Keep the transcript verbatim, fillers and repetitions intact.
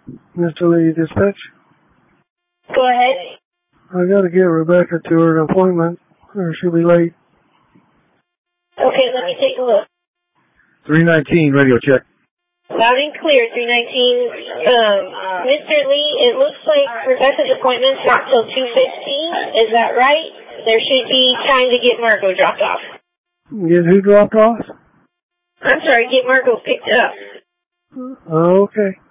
Mister Lee, dispatch. Go ahead. I got to get Rebecca to her appointment, or she'll be late. Okay, let me take a look. three nineteen, radio check. Loud and clear, three nineteen. Um, Mister Lee, it looks like Rebecca's appointment's not till two fifteen. Is that right? There should be time to get Margot dropped off. Get who dropped off? I'm sorry, get Margot picked up. Oh, okay.